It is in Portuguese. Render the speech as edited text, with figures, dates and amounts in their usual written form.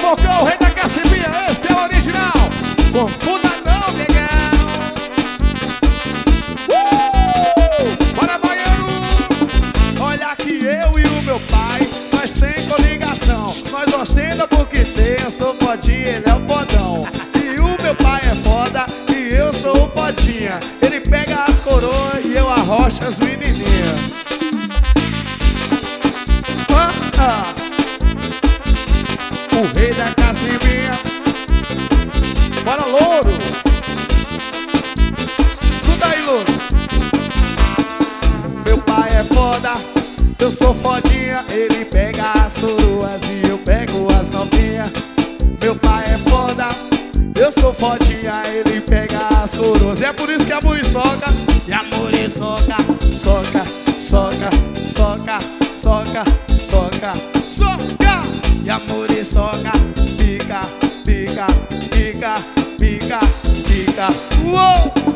Loucão, o rei da Cacimbinha, esse é o original. Confunda não, negão. Bora, baiano. Olha que eu e o meu pai, nós tem coligação. Nós ostenta porque tem, eu sou fodinha, ele é o fodão. E o meu pai é foda e eu sou o fodinha. Ele pega as coroas e eu arrocho as menininhas. O rei da Cacimbinha. Bora, louro. Escuta aí, louro. Meu pai é foda, eu sou fodinha. Ele pega as coroas e eu pego as novinhas. Meu pai é foda, eu sou fodinha. Ele pega as coroas. E é por isso que a muriçoca. E a muriçoca soca, soca, soca, soca, soca, soca. E a muriçoca pica, pica, pica, pica, pica. Uou!